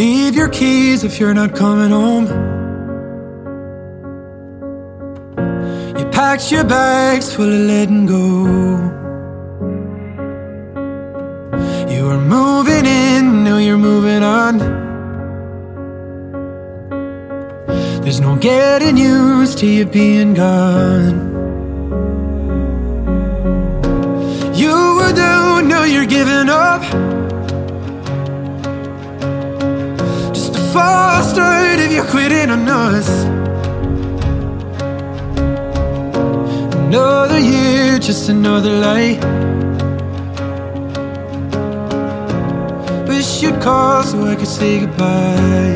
leave your keys if you're not coming home. You packed your bags full of letting go. You were moving in, now you're moving on. There's no getting used to you being gone. You were down, now you're giving up. Just a false start if you're quitting on us. Another year, just another lie. Wish you'd call so I could say goodbye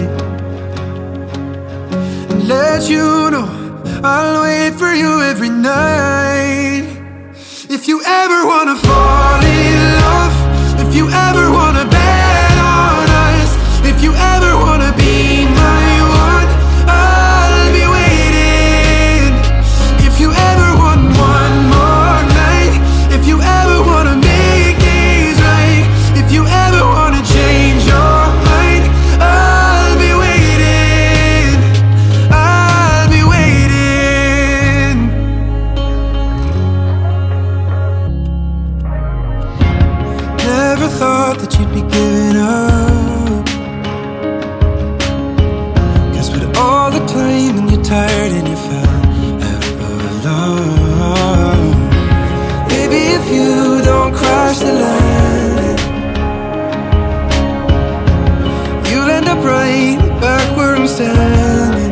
and let you know I'll wait for you every night. If you ever wanna fall in love, if you ever wanna bet on us, if you ever wanna be my one, I'll be waiting. If you ever want one more night, if you ever wanna make things right, if you ever wanna change your mind, I'll be waiting. I'll be waiting. Never thought that you'd be giving up, 'cause with all the time and you're tired and you fell out of love. Maybe if you don't crash the land, you'll end up right back where I'm standing.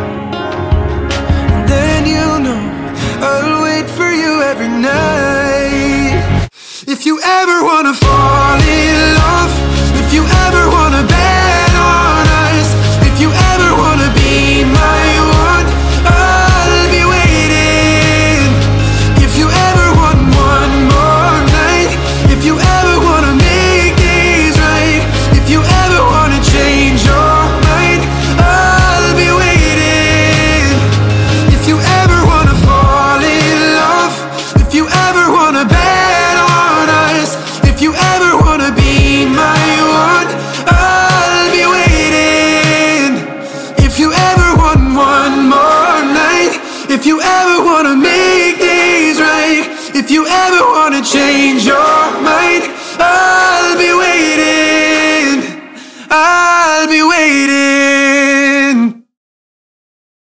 And then you'll know I'll wait for you every night. If you ever wanna fall in love, if you ever wanna bet on us, if you ever wanna be my one, I'll be waiting. If you ever want one more night, if you ever wanna make things right, if you ever wanna change your mind, I'll be waiting. If you ever wanna fall in love, if you ever wanna bet on us, if you ever wanna be my one, I'll be waiting. If you ever want one more night, if you ever wanna make things right, if you ever wanna change your mind, I'll be waiting. I'll be waiting.